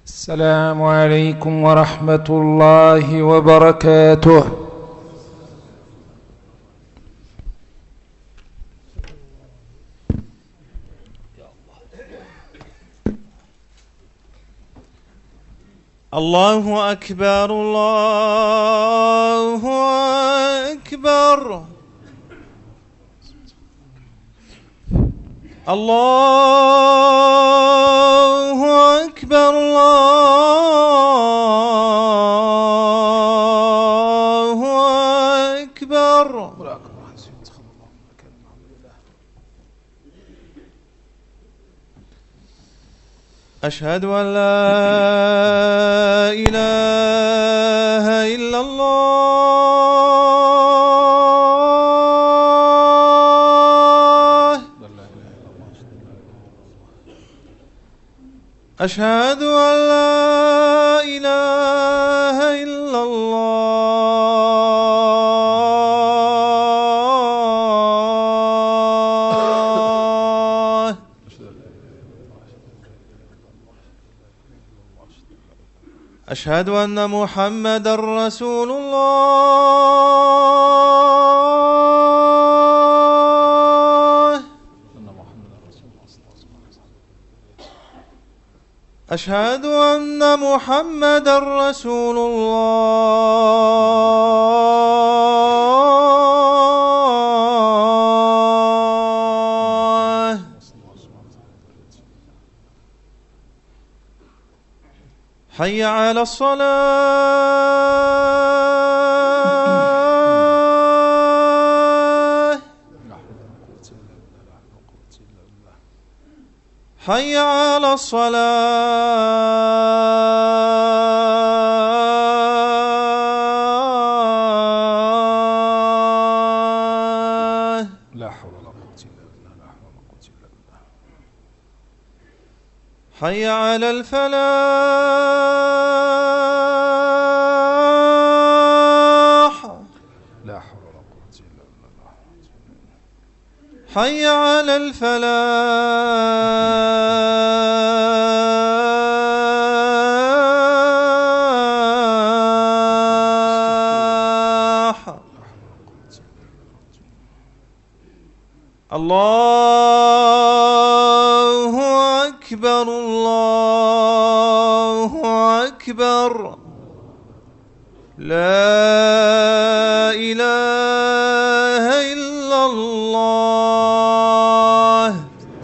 السلام عليكم ورحمة الله وبركاته. الله أكبر الله أكبر الله أكبر الله أكبر. أشهد أن لا إله إلا الله. أشهد أن لا إله إلا الله. أشهد أن محمدا رسول الله. أشهد أن محمدا رسول الله. حي على الصلاة. حي على الصلاة. لا حول ولا قوة إلا بالله. لا حول ولا قوة إلا بالله. حي على الفلاح. لا حول ولا قوة إلا بالله. حي على الفلاح. الله أكبر الله أكبر. لا إله إلا الله.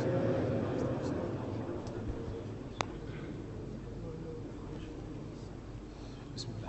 بسم الله.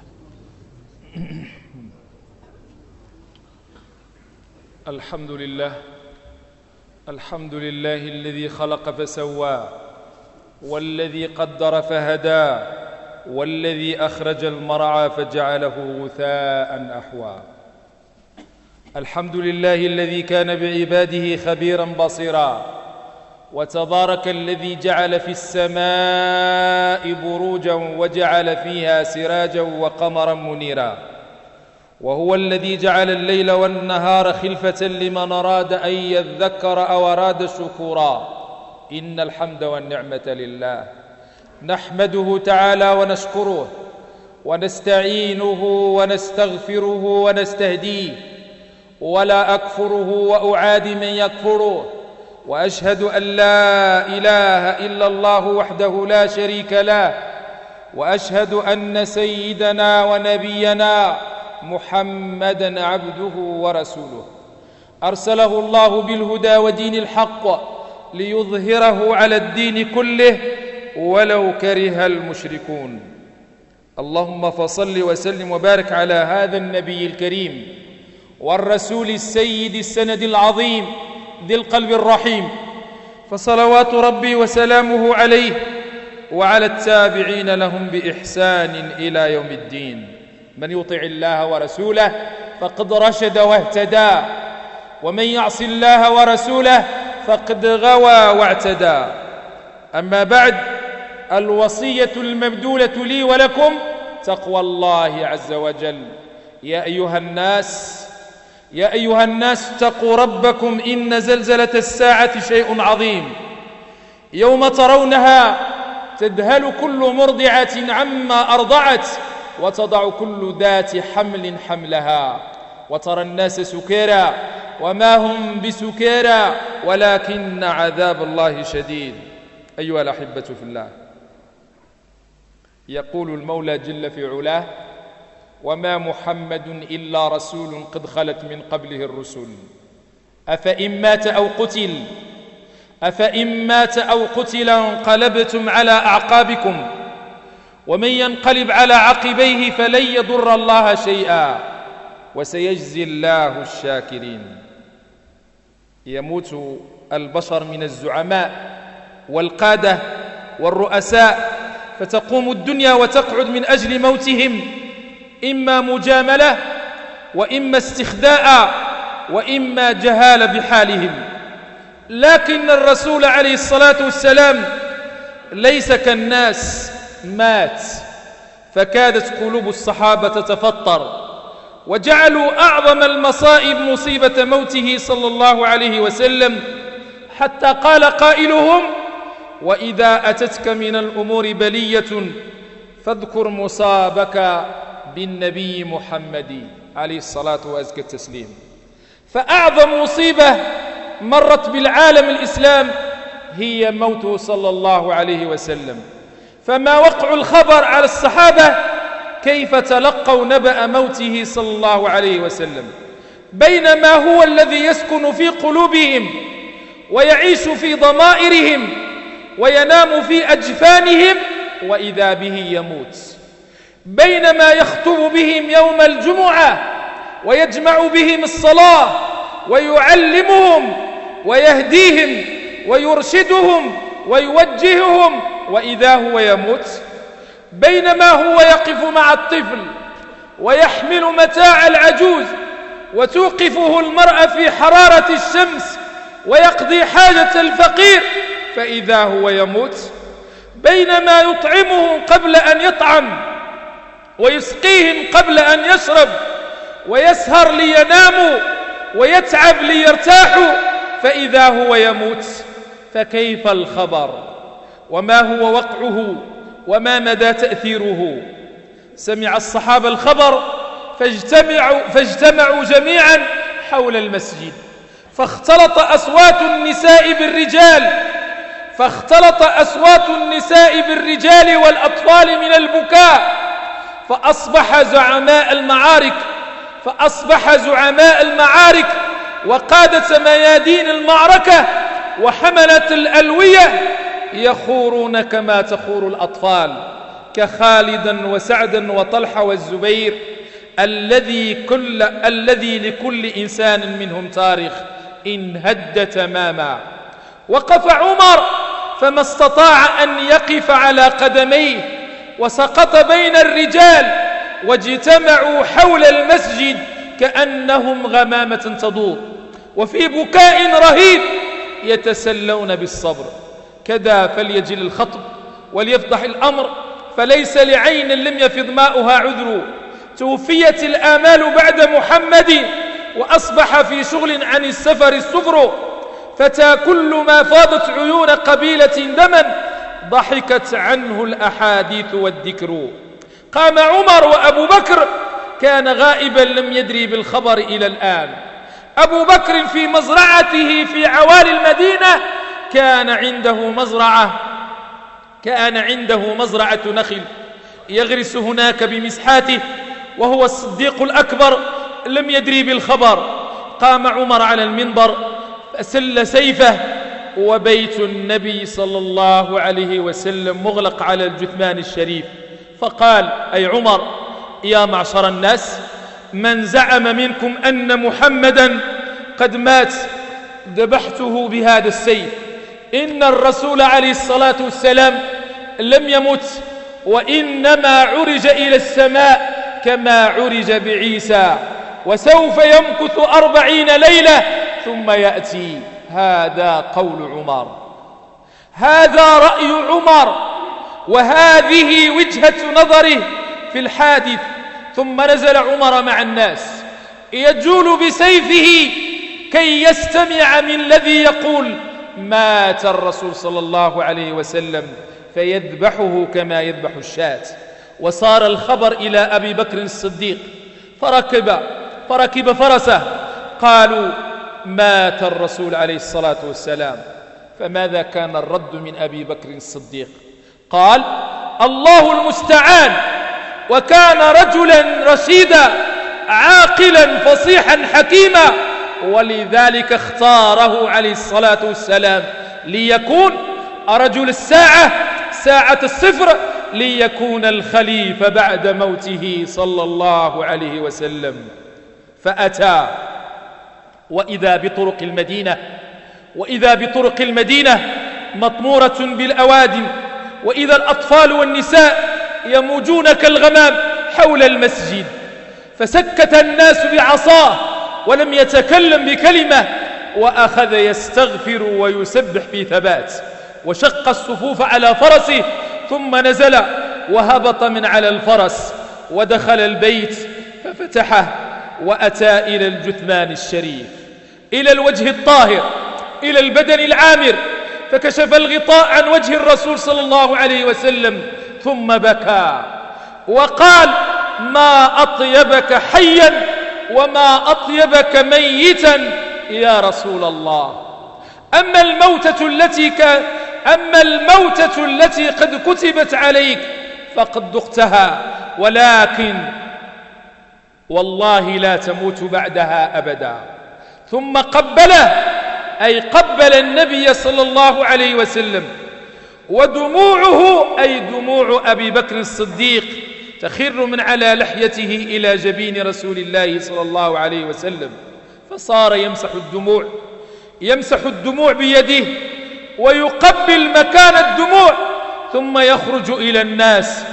الحمد لله. الحمد لله الذي خلق فسوى، والذي قدر فهدى، والذي أخرج المرعى فجعله غثاء أحوى. الحمد لله الذي كان بعباده خبيرا بصيرا، وتبارك الذي جعل في السماء بروجا وجعل فيها سراجا وقمرا منيرا، وهو الذي جعل الليل والنهار خلفة لمن أراد أن يذكر أو أراد شكورا. إن الحمد والنعمة لله، نحمده تعالى ونشكره ونستعينه ونستغفره ونستهديه، ولا أكفره وأعادي من يكفره، وأشهد أن لا إله إلا الله وحده لا شريك له، وأشهد أن سيدنا ونبينا محمدًا عبده ورسوله، أرسله الله بالهدى ودين الحق ليظهره على الدين كله ولو كره المشركون. اللهم فصل وسلم وبارك على هذا النبي الكريم والرسول السيد السند العظيم ذي القلب الرحيم، فصلوات ربي وسلامه عليه وعلى التابعين لهم بإحسان إلى يوم الدين. من يطع الله ورسوله فقد رشد واهتدى، ومن يعص الله ورسوله فقد غوى واعتدى. أما بعد، الوصية المبذولة لي ولكم تقوى الله عز وجل. يا أيها الناس اتقوا ربكم، إن زلزلة الساعة شيء عظيم، يوم ترونها تذهل كل مرضعة عما أرضعت وتضع كل ذات حمل حملها وترى الناس سكارى وما هم بسكارى ولكن عذاب الله شديد. أيها الأحبة في الله، يقول المولى جل في علاه: وما محمد إلا رسول قد خلت من قبله الرسل أفإن مات أو قتل انقلبتم على أعقابكم ومن ينقلب على عقبيه فلن يضر الله شيئا وسيجزي الله الشاكرين. يموت البشر من الزعماء والقادة والرؤساء، فتقوم الدنيا وتقعد من أجل موتهم، إما مجاملة وإما استخداء وإما جهالة بحالهم. لكن الرسول عليه الصلاة والسلام ليس كالناس، مات، فكادت قلوب الصحابة تتفطر وجعلوا أعظم المصائب مصيبة موته صلى الله عليه وسلم، حتى قال قائلهم: وإذا أتتك من الأمور بلية فاذكر مصابك بالنبي محمد عليه الصلاة وأزكى التسليم. فأعظم مصيبة مرت بالعالم الإسلام هي موته صلى الله عليه وسلم. فما وقع الخبر على الصحابة كيف تلقوا نبأ موته صلى الله عليه وسلم، بينما هو الذي يسكن في قلوبهم ويعيش في ضمائرهم وينام في أجفانهم، وإذا به يموت. بينما يخطب بهم يوم الجمعة ويجمع بهم الصلاة ويعلمهم ويهديهم ويرشدهم ويوجههم، وإذا هو يموت. بينما هو يقف مع الطفل ويحمل متاع العجوز وتوقفه المرأة في حرارة الشمس ويقضي حاجة الفقير، فإذا هو يموت. بينما يطعمهم قبل أن يطعم ويسقيهم قبل أن يشرب ويسهر ليناموا ويتعب ليرتاحوا، فإذا هو يموت. فكيف الخبر؟ وما هو وقعه؟ وما مدى تأثيره؟ سمع الصحابة الخبر فاجتمعوا جميعا حول المسجد، فاختلط أصوات النساء بالرجال والأطفال من البكاء، فأصبح زعماء المعارك وقادة ميادين المعركة وحملة الألوية يخورون كما تخور الأطفال، كخالد وسعد وطلحة والزبير الذي لكل إنسان منهم تاريخ إن هد تماما. وقف عمر فما استطاع أن يقف على قدميه، وسقط بين الرجال واجتمعوا حول المسجد كأنهم غمامة تدور، وفي بكاء رهيب يتسلون بالصبر. كذا فليجل الخطب وليفضح الأمر، فليس لعين لم يفض ماؤها عذر. توفيت الآمال بعد محمد وأصبح في شغل عن السفر السفر، فتى كل ما فاضت عيون قبيلة دما ضحكت عنه الأحاديث والذكر. قام عمر وأبو بكر كان غائبا لم يدري بالخبر إلى الآن. أبو بكر في مزرعته في عوالي المدينة كان عنده مزرعة نخل يغرس هناك بمسحاته، وهو الصديق الأكبر لم يدري بالخبر. قام عمر على المنبر فسل سيفه، وبيت النبي صلى الله عليه وسلم مغلق على الجثمان الشريف، فقال: أي عمر، يا معشر الناس، من زعم منكم أن محمدا قد مات ذبحته بهذا السيف. إن الرسول عليه الصلاة والسلام لم يمت، وإنما عرج إلى السماء كما عرج بعيسى، وسوف يمكث 40 ليلة ثم يأتي. هذا قول عمر، هذا رأي عمر، وهذه وجهة نظره في الحادث. ثم نزل عمر مع الناس يجول بسيفه كي يستمع من الذي يقول: مات الرسول صلى الله عليه وسلم، فيذبحه كما يذبح الشاة. وصار الخبر إلى أبي بكر الصديق فركب فرسه. قالوا مات الرسول عليه الصلاة والسلام. فماذا كان الرد من أبي بكر الصديق؟ قال الله المستعان. وكان رجلا رشيدا عاقلا فصيحا حكيما، ولذلك اختاره عليه الصلاة والسلام ليكون رجل الساعة، ساعة الصفر، ليكون الخليفة بعد موته صلى الله عليه وسلم. فأتى وإذا بطرق المدينة مطمورة بالأوادم، وإذا الأطفال والنساء يموجون كالغمام حول المسجد. فسكت الناس بعصاه ولم يتكلم بكلمة، وأخذ يستغفر ويسبح في ثبات، وشق الصفوف على فرسه، ثم نزل وهبط من على الفرس ودخل البيت ففتحه، وأتى إلى الجثمان الشريف، إلى الوجه الطاهر، إلى البدن العامر، فكشف الغطاء عن وجه الرسول صلى الله عليه وسلم، ثم بكى وقال ما أطيبك حيا وما أطيبك ميتا يا رسول الله. أما الموتة التي قد كتبت عليك فقد ذقتها، ولكن والله لا تموت بعدها أبدا. ثم قبله، أي قبل النبي صلى الله عليه وسلم، ودموعه أي دموع أبي بكر الصديق تخر من على لحيته إلى جبين رسول الله صلى الله عليه وسلم. فصار يمسح الدموع بيده ويقبل مكان الدموع، ثم يخرج إلى الناس،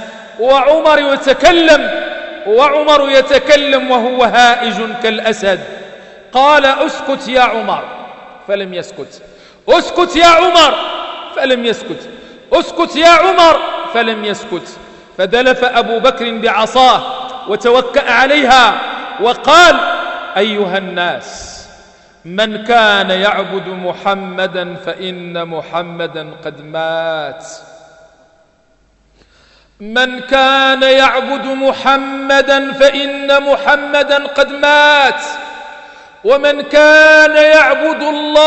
وعمر يتكلم وهو هائج كالأسد. قال اسكت يا عمر، فلم يسكت. اسكت يا عمر، فلم يسكت. اسكت يا عمر، فلم يسكت. فدلف أبو بكر بعصاه وتوكأ عليها وقال أيها الناس، من كان يعبد محمدا فإن محمدا قد مات. من كان يعبد محمدا فإن محمدا قد مات، ومن كان يعبد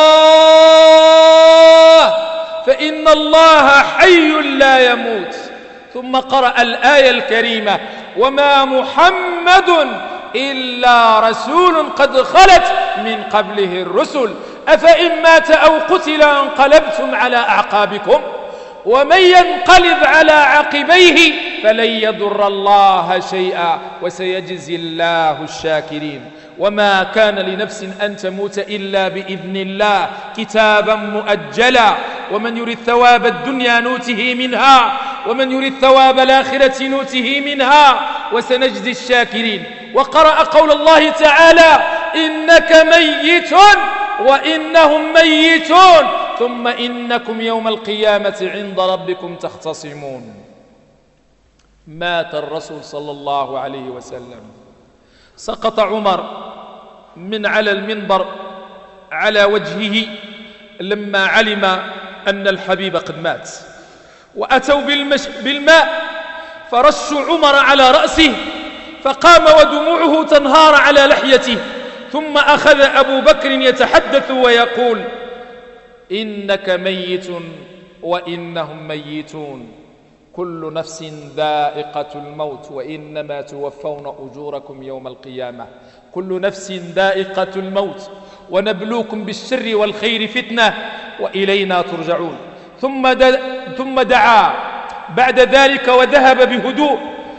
الله فإن الله حي لا يموت. ثم قرأ الآية الكريمة وما محمد إلا رسول قد خلت من قبله الرسل أفإن مات أو قتل انقلبتم على أعقابكم ومن ينقلب على عقبيه فلن يضر الله شيئا وسيجزي الله الشاكرين. وما كان لنفس أن تموت إلا بإذن الله كتابا مؤجلا، ومن يريد ثواب الدنيا نوته منها ومن يريد ثواب الآخرة نوته منها وسنجزي الشاكرين. وقرأ قول الله تعالى إنك ميت وإنهم ميتون ثم إنكم يوم القيامة عند ربكم تختصمون. مات الرسول صلى الله عليه وسلم. سقط عمر من على المنبر على وجهه لما علم أن الحبيب قد مات، وأتوا بالماء فرشوا عمر على رأسه، فقام ودموعه تنهار على لحيته. ثم أخذ أبو بكر يتحدث ويقول إنك ميت وإنهم ميتون، كل نفس ذائقة الموت وإنما توفون أجوركم يوم القيامة. كل نفس ذائقة الموت ونبلوكم بالشر والخير فتنة وإلينا ترجعون. ثم دعا بعد ذلك وذهب بهدوء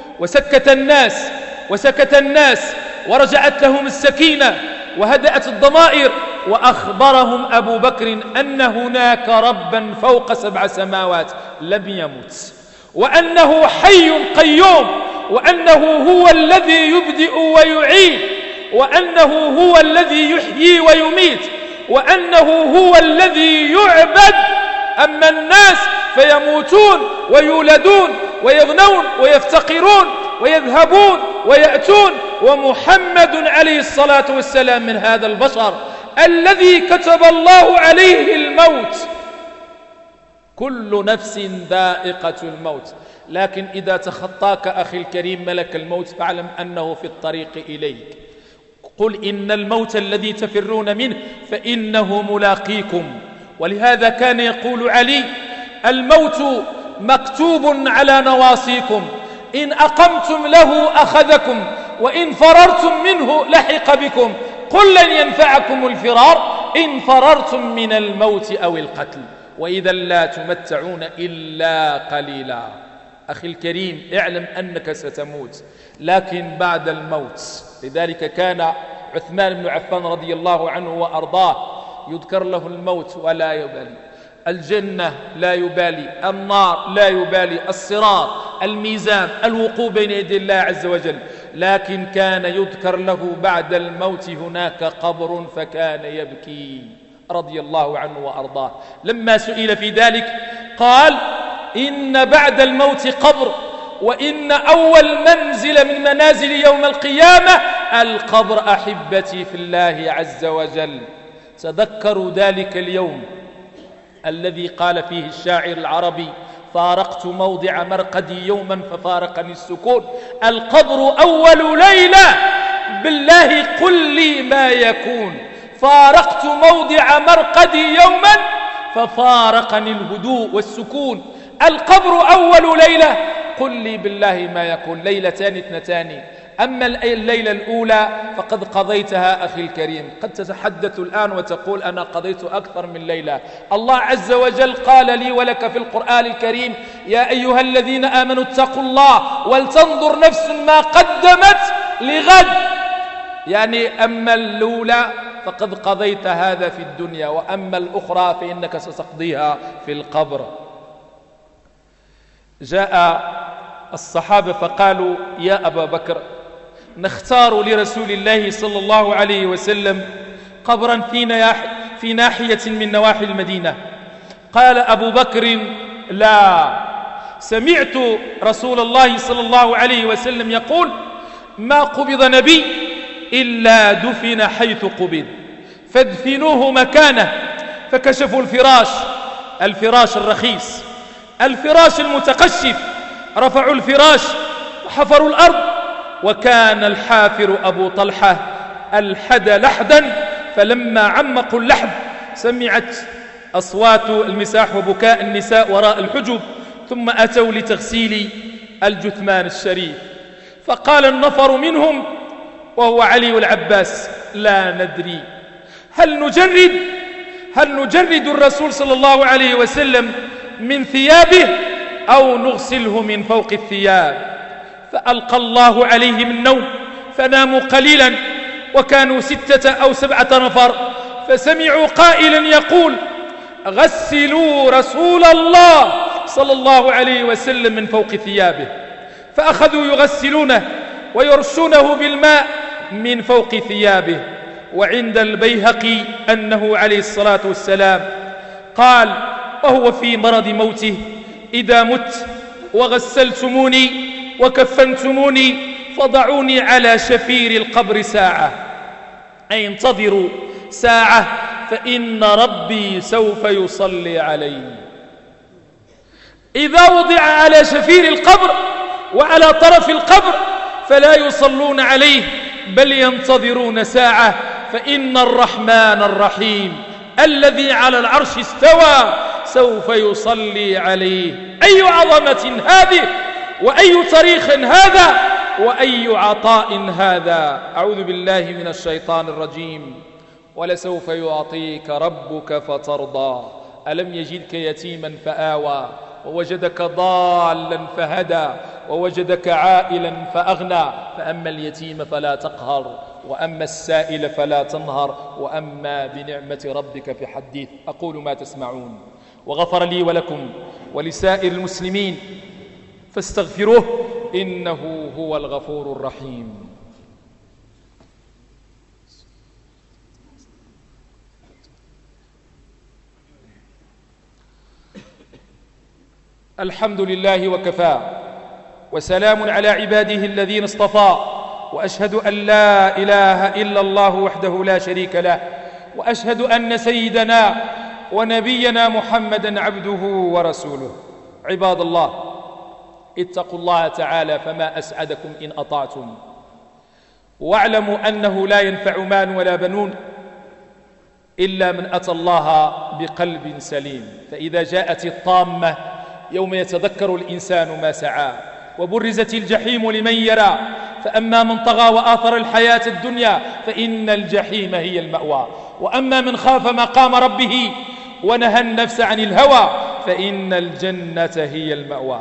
وسكت الناس ورجعت لهم السكينة وهدأت الضمائر، وأخبرهم أبو بكر أن هناك ربا فوق 7 سماوات لم يمت، وأنه حي قيوم، وأنه هو الذي يبدئ ويعيد، وأنه هو الذي يحيي ويميت، وأنه هو الذي يعبد. أما الناس فيموتون ويولدون ويغنون ويفتقرون ويذهبون ويأتون، ومحمد عليه الصلاة والسلام من هذا البشر الذي كتب الله عليه الموت كل نفس ذائقة الموت، لكن إذا تخطاك أخي الكريم ملك الموت فاعلم أنه في الطريق إليك. قل إن الموت الذي تفرون منه فإنه ملاقيكم. ولهذا كان يقول علي: الموت مكتوب على نواصيكم، إن أقمتم له أخذكم وإن فررتم منه لحق بكم، قل لن ينفعكم الفرار إن فررتم من الموت أو القتل، وإذا لا تمتعون إلا قليلا. أخي الكريم، اعلم أنك ستموت، لكن بعد الموت. لذلك كان عثمان بن عفان رضي الله عنه وأرضاه يذكر له الموت ولا يبالي، الجنة لا يبالي، النار لا يبالي، الصراط، الميزان، الوقوف بين يدي الله عز وجل، لكن كان يذكر له بعد الموت هناك قبر فكان يبكي رضي الله عنه وأرضاه. لما سئل في ذلك قال: إن بعد الموت قبر، وإن أول منزل من منازل يوم القيامة القبر أحبتي في الله عز وجل. تذكروا ذلك اليوم الذي قال فيه الشاعر العربي: فارقت موضع مرقدي يوما ففارقني السكون. القبر أول ليلة، بالله قل لي ما يكون. فارقت موضع مرقدي يوما ففارقني الهدوء والسكون. القبر أول ليلة، قل لي بالله ما يكون. ليلتان اثنتان، أما الليلة الأولى فقد قضيتها أخي الكريم. قد تتحدث الآن وتقول: أنا قضيت أكثر من ليلة. الله عز وجل قال لي ولك في القرآن الكريم: يا أيها الذين آمنوا اتقوا الله ولتنظر نفس ما قدمت لغد. يعني أما الأولى فقد قضيت هذا في الدنيا، وأما الأخرى فإنك ستقضيها في القبر. جاء الصحابة فقالوا: يا أبا بكر، نختار لرسول الله صلى الله عليه وسلم قبرا في ناحية من نواحي المدينة. قال أبو بكر: لا، سمعت رسول الله صلى الله عليه وسلم يقول: ما قبض نبي إلا دفن حيث قبض، فادفنوه مكانه. فكشفوا الفراش الرخيص، الفراش المتقشف، رفعوا الفراش وحفروا الأرض. وكان الحافر أبو طلحة الحد لحدا، فلما عمقوا اللحد سمعت أصوات المساح وبكاء النساء وراء الحجب، ثم أتوا لتغسيل الجثمان الشريف. فقال النفر منهم وهو علي والعباس: لا ندري، هل نجرد الرسول صلى الله عليه وسلم من ثيابه أو نغسله من فوق الثياب؟ فألقى الله عليهم النوم فناموا قليلا، وكانوا 6 أو 7 نفر، فسمعوا قائلا يقول: غسلوا رسول الله صلى الله عليه وسلم من فوق ثيابه. فأخذوا يغسلونه ويرشونه بالماء من فوق ثيابه. وعند البيهقي أنه عليه الصلاة والسلام قال وهو في مرض موته: إذا مت وغسلتموني وكفنتموني فضعوني على شفير القبر ساعة، أي انتظروا ساعة فإن ربي سوف يصلي علي. إذا وضع على شفير القبر وعلى طرف القبر فلا يصلون عليه بل ينتظرون ساعة، فإن الرحمن الرحيم الذي على العرش استوى سوف يصلي عليه. أي عظمة هذه، وأي تاريخ هذا، وأي عطاء هذا. أعوذ بالله من الشيطان الرجيم. ولسوف يعطيك ربك فترضى، ألم يجدك يتيما فآوى ووجدك ضالا فهدى ووجدك عائلا فأغنى، فأما اليتيم فلا تقهر وأما السائل فلا تنهر وأما بنعمة ربك فحدث. أقول ما تسمعون، وغفر لي ولكم ولسائر المسلمين فاستغفروه إنه هو الغفور الرحيم. الحمد لله وكفى، وسلام على عباده الذين اصطفى، وأشهد أن لا إله إلا الله وحده لا شريك له، وأشهد أن سيدنا ونبينا محمدا عبده ورسوله. عباد الله، اتقوا الله تعالى فما أسعدكم إن أطعتم، واعلموا أنه لا ينفع مال ولا بنون إلا من أتى الله بقلب سليم. فإذا جاءت الطامة يوم يتذكر الإنسان ما سعى، وبرزت الجحيم لمن يرى، فأما من طغى وآثر الحياة الدنيا فإن الجحيم هي المأوى، وأما من خاف مقام ربه ونهى النفس عن الهوى فإن الجنة هي المأوى.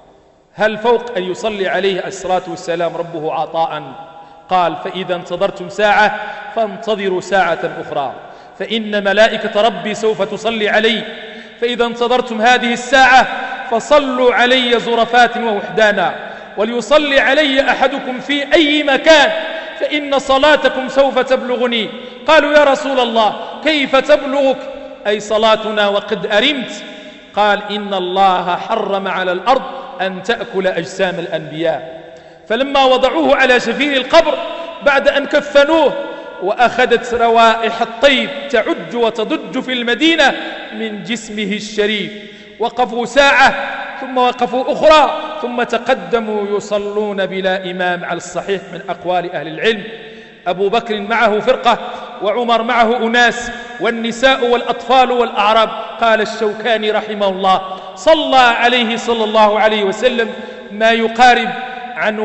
هل فوق أن يصلي عليه الصلاة والسلام ربه عطاء؟ قال: فإذا انتظرتم ساعة فانتظروا ساعة أخرى، فإن ملائكة ربي سوف تصلي علي، فإذا انتظرتم هذه الساعة فصلوا علي زرفات ووحدانا، وليصلي علي أحدكم في أي مكان، فإن صلاتكم سوف تبلغني. قالوا: يا رسول الله كيف تبلغك؟ أي صلاتنا وقد أرمت. قال: إن الله حرم على الأرض أن تأكل أجسام الأنبياء. فلما وضعوه على شفير القبر بعد أن كفنوه وأخذت روائح الطيب تعج وتضج في المدينة من جسمه الشريف، وقفوا ساعة ثم وقفوا أخرى ثم تقدموا يصلون بلا إمام على الصحيح من أقوال أهل العلم. أبو بكر معه فرقة، وعمر معه أناس، والنساء والأطفال والأعراب. قال الشوكاني رحمه الله: صلى عليه صلى الله عليه وسلم ما يقارب عن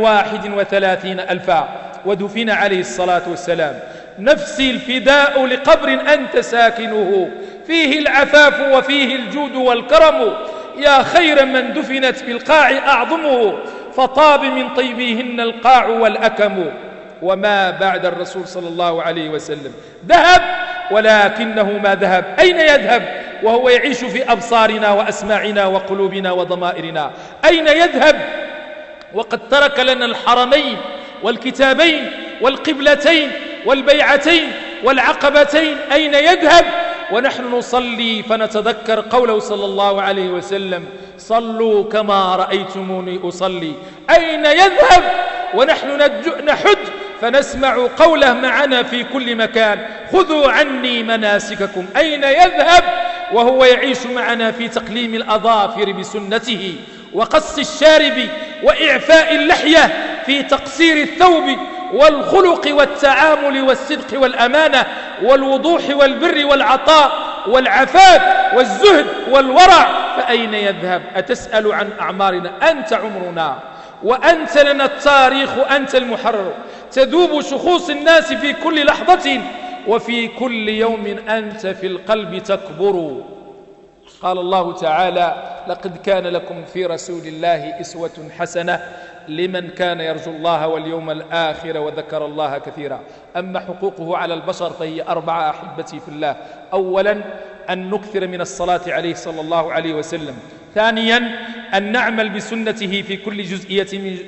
31,000، ودفن عليه الصلاة والسلام. نفسي الفداء لقبر أنت ساكنه، فيه العفاف وفيه الجود والكرم، يا خير من دفنت بالقاع أعظمه، فطاب من طيبهن القاع والأكم. وما بعد الرسول صلى الله عليه وسلم ذهب، ولكنه ما ذهب. أين يذهب وهو يعيش في أبصارنا وأسماعنا وقلوبنا وضمائرنا؟ أين يذهب وقد ترك لنا الحرمين والكتابين والقبلتين والبيعتين والعقبتين؟ أين يذهب ونحن نصلي فنتذكر قوله صلى الله عليه وسلم: صلوا كما رأيتموني أصلي؟ أين يذهب ونحن نحج فنسمع قوله معنا في كل مكان: خذوا عني مناسككم؟ أين يذهب وهو يعيش معنا في تقليم الأظافر بسنته، وقص الشارب، وإعفاء اللحية، في تقصير الثوب، والخلق والتعامل والصدق والأمانة والوضوح والبر والعطاء والعفاف والزهد والورع؟ فأين يذهب؟ أتسأل عن أعمارنا؟ أنت عمرنا، وأنت لنا التاريخ، أنت المحرر. تذوب شخوص الناس في كل لحظة، وفي كل يوم أنت في القلب تكبر. قال الله تعالى: لقد كان لكم في رسول الله أسوة حسنة لمن كان يرجو الله واليوم الآخر وذكر الله كثيرا. أما حقوقه على البشر فهي 4 أحبتي في الله: أولا أن نكثر من الصلاة عليه صلى الله عليه وسلم. ثانيا أن نعمل بسنته في كل جزئية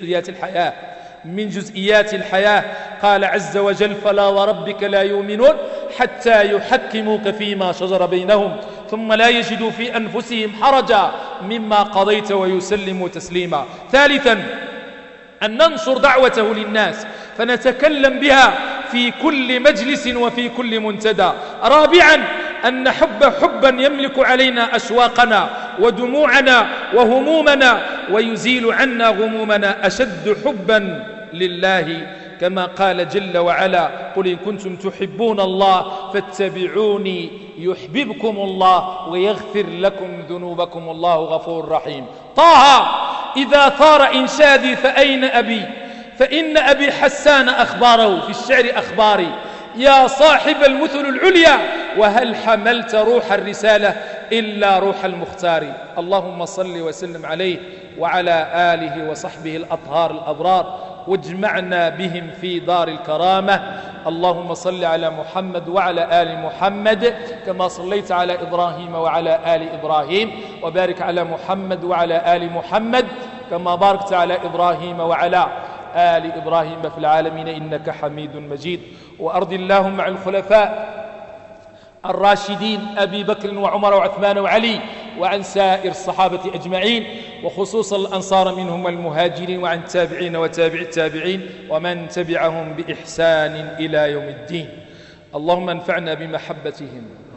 من جزئيات الحياة. قال عز وجل: فلا وربك لا يؤمنون حتى يحكموك فيما شجر بينهم ثم لا يجدوا في أنفسهم حرجا مما قضيت ويسلموا تسليما. ثالثا أن ننشر دعوته للناس فنتكلم بها في كل مجلس وفي كل منتدى. رابعا أن نحب حبا يملك علينا أشواقنا ودموعنا وهمومنا، ويزيل عنا غمومنا، أشد حبا لله، كما قال جل وعلا: قل إن كنتم تحبون الله فاتبعوني يحببكم الله ويغفر لكم ذنوبكم والله غفور رحيم. طه: إذا ثار إنشادي فأين أبي؟ فإن أبي حسان أخباره في الشعر أخباري، يا صاحب المثل العليا وهل حملت روح الرسالة إلا روح المختار. اللهم صل وسلم عليه وعلى آله وصحبه الأطهار الأبرار، واجمعنا بهم في دار الكرامة. اللهم صل على محمد وعلى آل محمد كما صليت على إبراهيم وعلى آل إبراهيم، وبارك على محمد وعلى آل محمد كما باركت على إبراهيم وعلى آل إبراهيم في العالمين إنك حميد مجيد. وأرض اللهم عن الخلفاء الراشدين أبي بكر وعمر وعثمان وعلي، وعن سائر الصحابة أجمعين، وخصوصا الأنصار منهم والمهاجرين، وعن التابعين وتابع التابعين ومن تبعهم بإحسان إلى يوم الدين. اللهم انفعنا بمحبتهم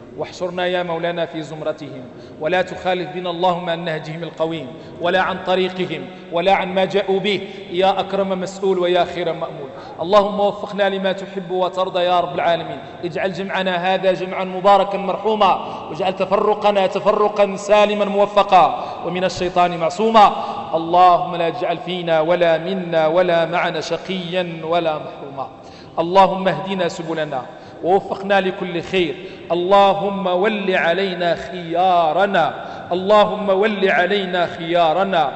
واحشرنا يا مولانا في زمرتهم، ولا تخالف بنا اللهم عن نهجهم القويم ولا عن طريقهم ولا عن ما جاءوا به يا أكرم مسؤول ويا خير مأمول. اللهم وفقنا لما تحب وترضى يا رب العالمين. اجعل جمعنا هذا جمعا مباركا مرحوما، واجعل تفرقنا تفرقا سالما موفقا ومن الشيطان معصوما. اللهم لا تجعل فينا ولا منا ولا معنا شقيا ولا محروما. اللهم اهدنا سبلنا ووفقنا لكل خير. اللهم ول علينا خيارنا، اللهم ول علينا خيارنا.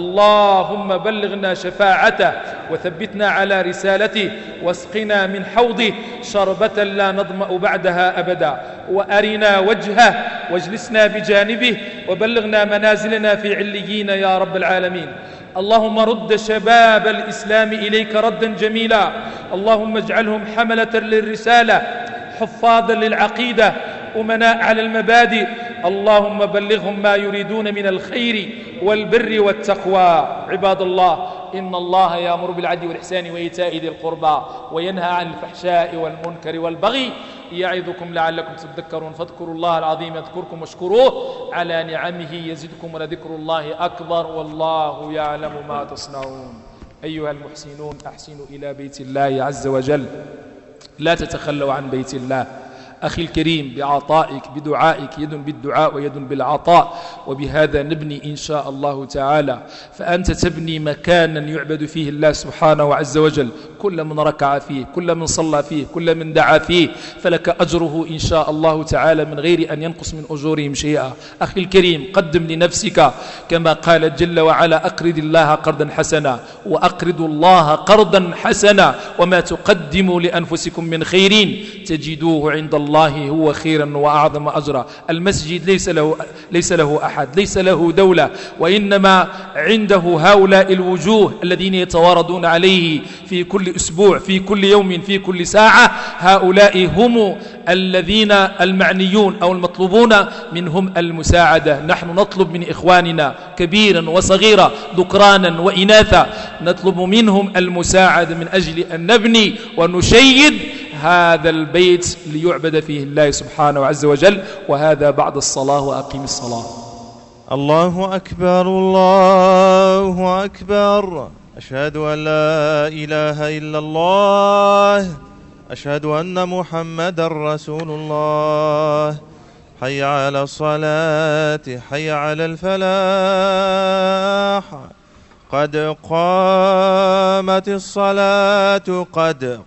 اللهم بلغنا شفاعته وثبتنا على رسالته، واسقنا من حوضه شربة لا نظمأ بعدها أبدا، وأرنا وجهه واجلسنا بجانبه، وبلغنا منازلنا في عليين يا رب العالمين. اللهم رد شباب الإسلام إليك ردا جميلا. اللهم اجعلهم حملة للرسالة، حفاظا للعقيدة، أمناء على المبادئ. اللهم بلغهم ما يريدون من الخير والبر والتقوى. عباد الله، إن الله يأمر بالعدل والإحسان وإيتاء ذي القربى وينهى عن الفحشاء والمنكر والبغي يعظكم لعلكم تذكرون. فاذكروا الله العظيم يذكركم واشكروه على نعمه يزدكم، ولذكر الله أكبر والله يعلم ما تصنعون. أيها المحسنون، أحسنوا إلى بيت الله عز وجل، لا تتخلوا عن بيت الله. أخي الكريم، بعطائك بدعائك، يد بالدعاء ويد بالعطاء، وبهذا نبني إن شاء الله تعالى. فأنت تبني مكانا يعبد فيه الله سبحانه عز وجل، كل من ركع فيه، كل من صلى فيه، كل من دعا فيه، فلك أجره إن شاء الله تعالى من غير أن ينقص من أجورهم شيئا. أخي الكريم، قدم لنفسك كما قال جل وعلا: أقرض الله قرضا حسنا وأقرض الله قرضا حسنا وما تقدموا لأنفسكم من خير تجدوه عند الله هو خيرا وأعظم أجرا. المسجد ليس له أحد، ليس له دولة، وإنما عنده هؤلاء الوجوه الذين يتواردون عليه في كل أسبوع، في كل يوم، في كل ساعة. هؤلاء هم الذين المعنيون أو المطلوبون منهم المساعدة. نحن نطلب من إخواننا كبيرا وصغيرا، ذكرانا وإناثا، نطلب منهم المساعدة من أجل أن نبني ونشيد هذا البيت ليعبد فيه الله سبحانه عز وجل. وهذا بعد الصلاة، وأقيم الصلاة. الله أكبر، الله أكبر. أشهد أن لا إله إلا الله، أشهد أن محمد رسول الله. حي على الصلاة، حي على الفلاح، قد قامت الصلاة، قد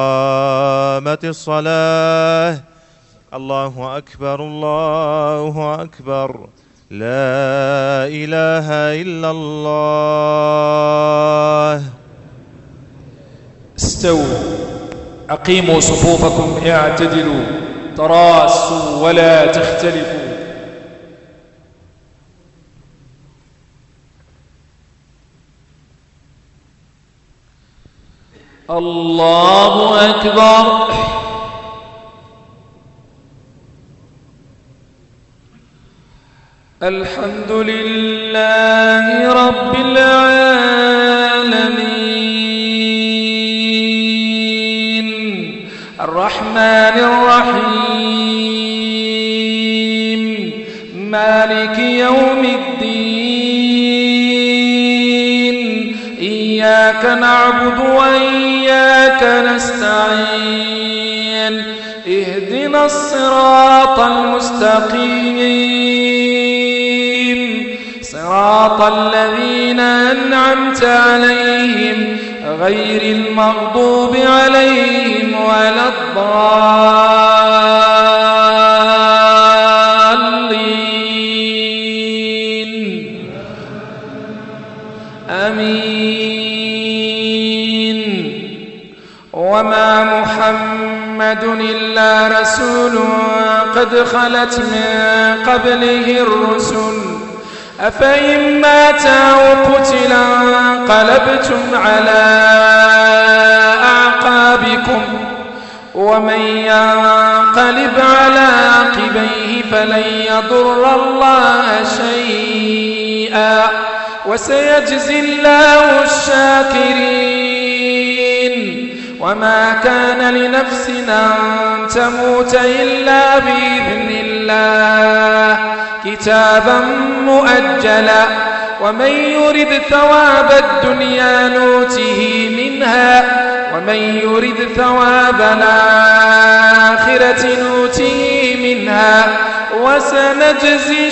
قامت الصلاة. الله أكبر، الله أكبر. لا إله إلا الله. استووا، أقيموا صفوفكم، اعتدلوا، تراصوا ولا تختلفوا. الله أكبر. الحمد لله رب العالمين، الرحمن الرحيم، مالك يوم الدين. إياك نعبد وإياك نستعين. اهدنا الصراط المستقيم، صراط الذين أنعمت عليهم غير المغضوب عليهم ولا الضالين. آمين. وما محمد إلا رسول قد خلت من قبله الرسل، أفإن مات أو قتل انقلبتم على أعقابكم، ومن ينقلب على عقبيه فلن يضر الله شيئا، وسيجزي الله الشاكرين. وما كان لنفس أن تموت إلا بإذن الله كتابا مؤجلا ومن يرد ثواب الدنيا نوته منها ومن يرد ثواب الآخرة نوته منها وسنجزي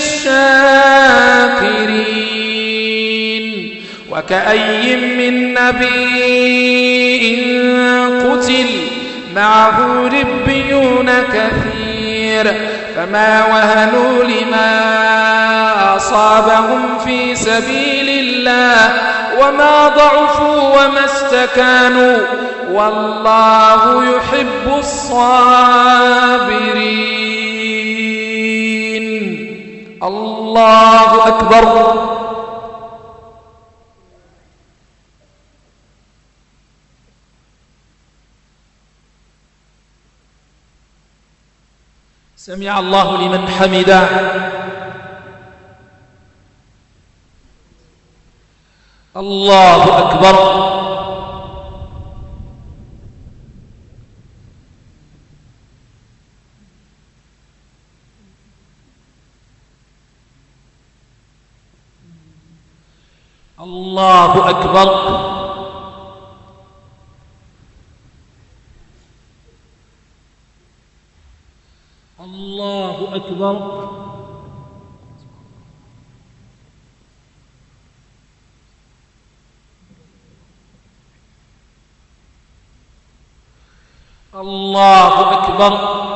الشاكرين. وكأي من نبي قتل معه ربيون كثير فما وهنوا لما أصابهم في سبيل الله وما ضعفوا وما استكانوا والله يحب الصابرين. الله أكبر. سمع الله لمن حمده. الله أكبر. الله أكبر. الله أكبر. الله أكبر.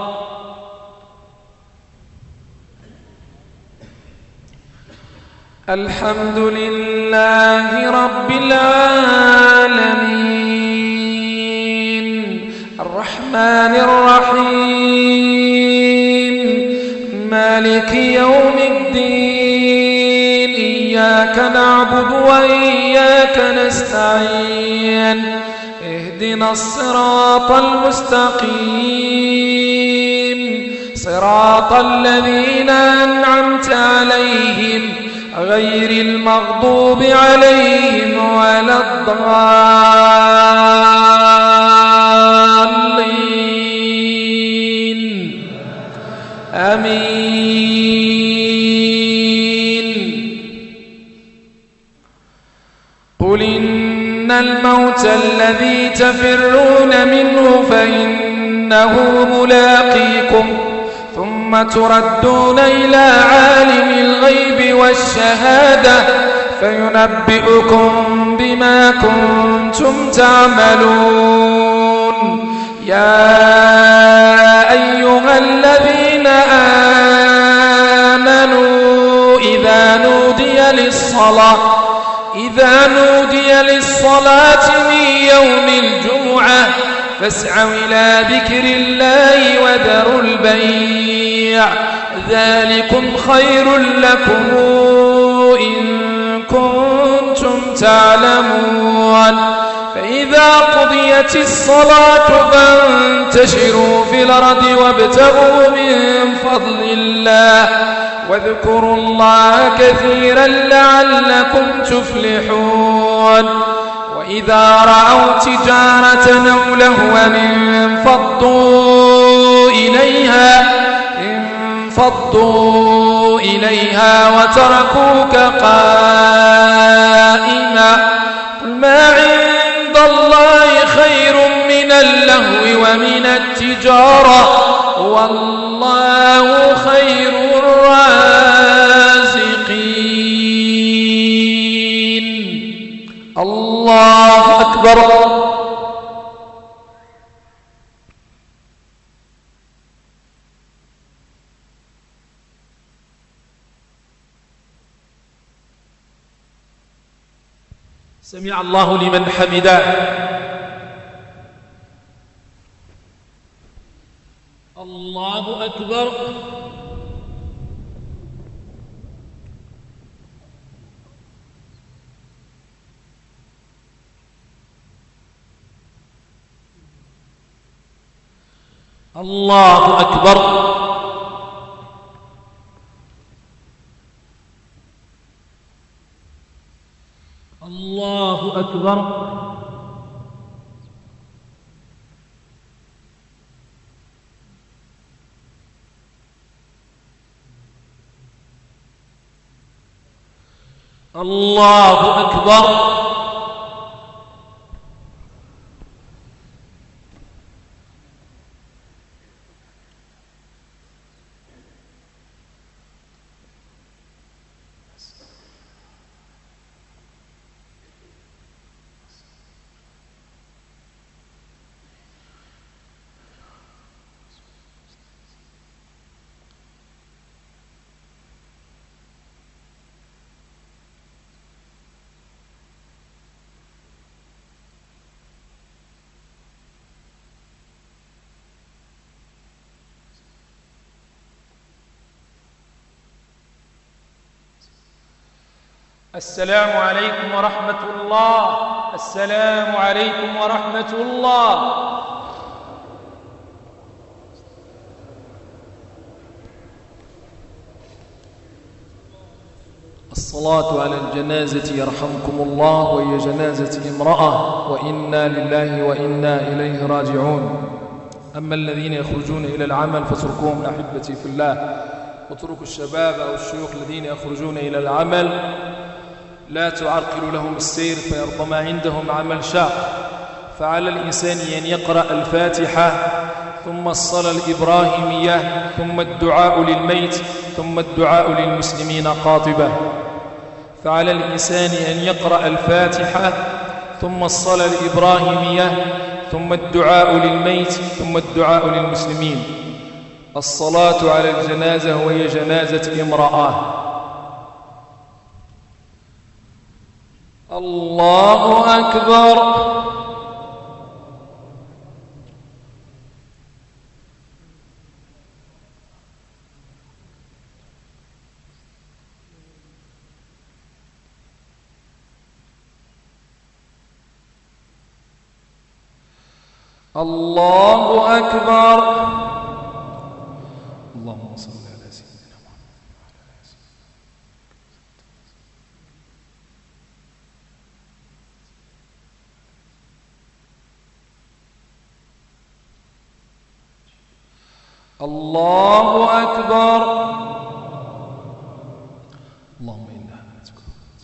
الحمد لله رب العالمين الرحمن الرحيم مالك يوم الدين إياك نعبد وإياك نستعين اهدنا الصراط المستقيم صراط الذين أنعمت عليهم غير المغضوب عليهم ولا الضالين آمين. قل إن الموت الذي تفرون منه فإنه ملاقيكم ثم تردون إلى عالم الغيب والشهادة فينبئكم بما كنتم تعملون. يا أيها الذين آمنوا إذا نودي للصلاة من يوم الجمعة فاسعوا إلى ذكر الله وذروا البيع ذلكم خير لكم إن كنتم تعلمون. فإذا قضيت الصلاة فانتشروا في الأرض وابتغوا من فضل الله واذكروا الله كثيرا لعلكم تفلحون. وإذا رأوا تجارة أو لهوا انفضوا إليها وتركوك قائما. قل ما عند الله خير من اللهو ومن التجارة والله خير الرازقين. الله أكبر. سمع الله لمن حمده. الله أكبر. الله أكبر. الله أكبر. الله أكبر. السلام عليكم ورحمة الله. السلام عليكم ورحمة الله. الصلاة على الجنازة يرحمكم الله، وهي جنازة امرأة، وإنا لله وإنا إليه راجعون. أما الذين يخرجون إلى العمل فاتركوهم أحبتي في الله، واتركوا الشباب أو الشيوخ الذين يخرجون إلى العمل لا تعرقلوا لهم السير، فيربما عندهم عمل شاق. فعلى الإنسان أن يقرأ الفاتحة ثم الصلاة الإبراهيمية ثم الدعاء للميت ثم الدعاء للمسلمين قاطبة. فعلى الإنسان أن يقرأ الفاتحة ثم الصلاة الإبراهيمية ثم الدعاء للميت ثم الدعاء للمسلمين. الصلاة على الجنازة وهي جنازة امرأة. الله أكبر. الله أكبر. اللهم صل على سيدنا محمد. الله أكبر. اللهم إنا نسألك.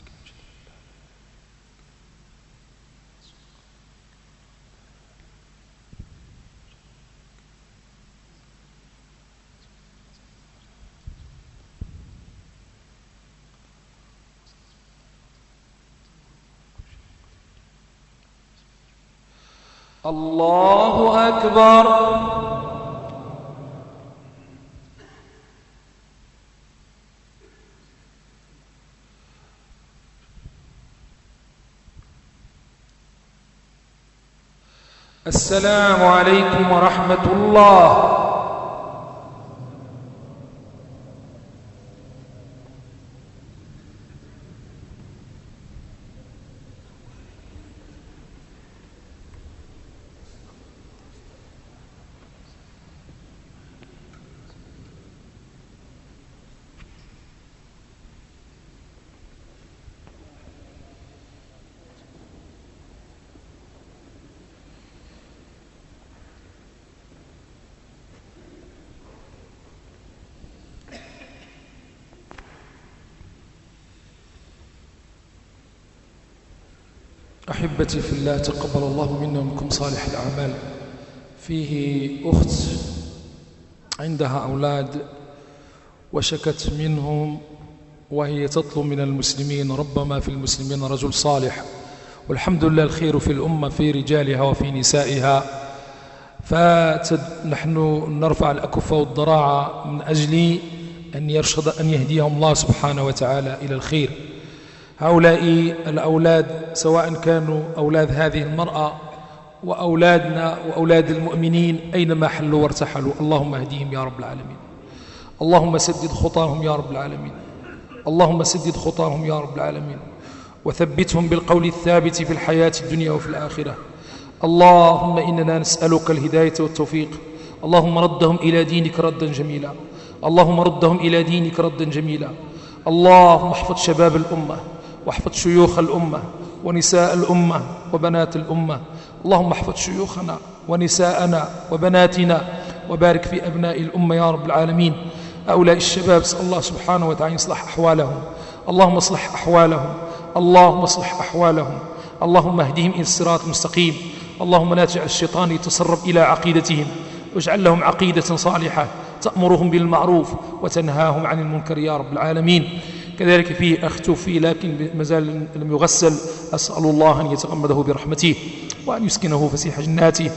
الله أكبر. السلام عليكم ورحمة الله. أحبتي في الله، تقبل الله منا ومنكم صالح الأعمال. فيه أخت عندها أولاد وشكت منهم، وهي تطلب من المسلمين، ربما في المسلمين رجل صالح، والحمد لله الخير في الأمة في رجالها وفي نسائها. فنحن نرفع الأكف والضراعة من أجل أن يهديهم الله سبحانه وتعالى إلى الخير. هؤلاء الأولاد سواء كانوا أولاد هذه المرأة وأولادنا وأولاد المؤمنين أينما حلوا وارتحلوا، اللهم اهديهم يا رب العالمين. اللهم سدد خطاهم يا رب العالمين. اللهم سدد خطاهم يا رب العالمين، وثبتهم بالقول الثابت في الحياة الدنيا وفي الآخرة. اللهم إننا نسألك الهداية والتوفيق. اللهم ردهم إلى دينك ردا جميلا. اللهم ردهم إلى دينك ردا جميلا. اللهم احفظ شباب الأمة، واحفظ شيوخ الأمة ونساء الأمة وبنات الأمة. اللهم احفظ شيوخنا ونساءنا وبناتنا، وبارك في أبناء الأمة يا رب العالمين. هؤلاء الشباب اسأل الله سبحانه وتعالى يصلح أحوالهم. اللهم اصلح أحوالهم. اللهم اصلح أحوالهم، اللهم اهدهم إلى الصراط المستقيم، اللهم لا تجعل الشيطان يتسرب إلى عقيدتهم، واجعل لهم عقيدة صالحة تأمرهم بالمعروف وتنهاهم عن المنكر يا رب العالمين. كذلك فيه أخ توفي لكن مازال لم يغسل، أسأل الله أن يتغمده برحمته وأن يسكنه فسيح جناته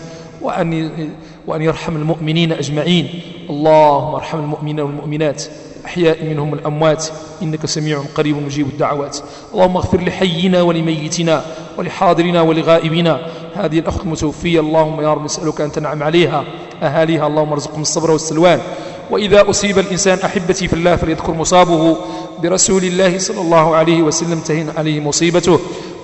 وأن يرحم المؤمنين أجمعين. اللهم ارحم المؤمنين والمؤمنات الأحياء منهم الأموات، إنك سميع قريب مجيب الدعوات. اللهم اغفر لحينا ولميتنا ولحاضرنا ولغائبنا. هذه الأخت المتوفية اللهم يا رب نسألك أن تنعم عليها أهاليها، اللهم ارزقهم الصبر والسلوان. وإذا أصيب الإنسان أحبتي في الله فليذكر مصابه برسول الله صلى الله عليه وسلم تهين عليه مصيبته.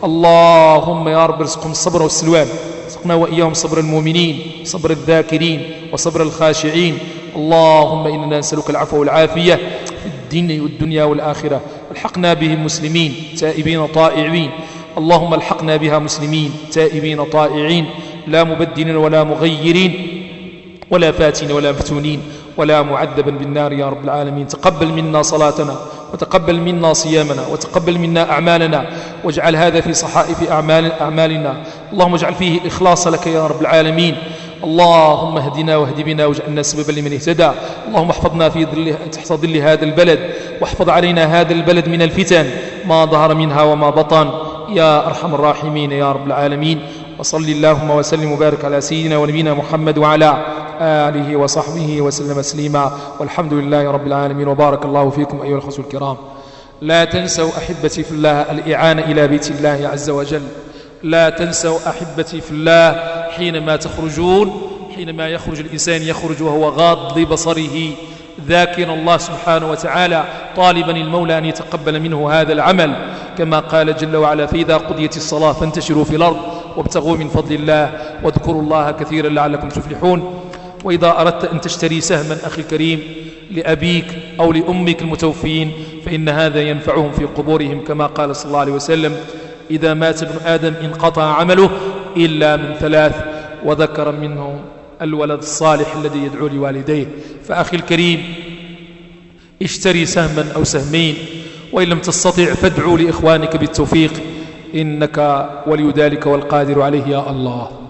اللهم يا رب ارزقهم الصبر والسلوان، ارزقنا وإياهم صبر المؤمنين، صبر الذاكرين، وصبر الخاشعين. اللهم إننا نسألك العفو والعافية في الدين والدنيا والآخرة، والحقنا بهم مسلمين تائبين طائعين. اللهم الحقنا بها مسلمين تائبين طائعين، لا مبدلين ولا مغيرين ولا فاتين ولا مفتونين ولا معذبا بالنار يا رب العالمين. تقبل منا صلاتنا، وتقبل منا صيامنا، وتقبل منا أعمالنا، واجعل هذا في صحائف أعمالنا. اللهم اجعل فيه الإخلاص لك يا رب العالمين. اللهم اهدنا واهد بنا واجعلنا سببا لمن اهتدى. اللهم احفظنا تحت ظل هذا البلد، واحفظ علينا هذا البلد من الفتن ما ظهر منها وما بطن يا أرحم الراحمين يا رب العالمين. وصل اللهم وسلم وبارك على سيدنا ونبينا محمد وعلى آله وصحبه وسلم تسليما، والحمد لله رب العالمين. وبارك الله فيكم أيها الأخوة الكرام. لا تنسوا أحبتي في الله الإعانة إلى بيت الله عز وجل. لا تنسوا أحبتي في الله حينما تخرجون، حينما يخرج الإنسان يخرج وهو غاض لبصره ذاكر الله سبحانه وتعالى، طالبا المولى أن يتقبل منه هذا العمل، كما قال جل وعلا: فإذا قضيت الصلاة فانتشروا في الأرض وابتغوا من فضل الله واذكروا الله كثيرا لعلكم تفلحون. وإذا أردت أن تشتري سهما أخي الكريم لأبيك أو لأمك المتوفين فإن هذا ينفعهم في قبورهم، كما قال صلى الله عليه وسلم: إذا مات ابن آدم انقطع عمله إلا من ثلاث، وذكر منهم الولد الصالح الذي يدعو لوالديه. فأخي الكريم اشتري سهما أو سهمين، وإن لم تستطع فادعوا لإخوانك بالتوفيق، إنك ولي ذلك والقادر عليه يا الله.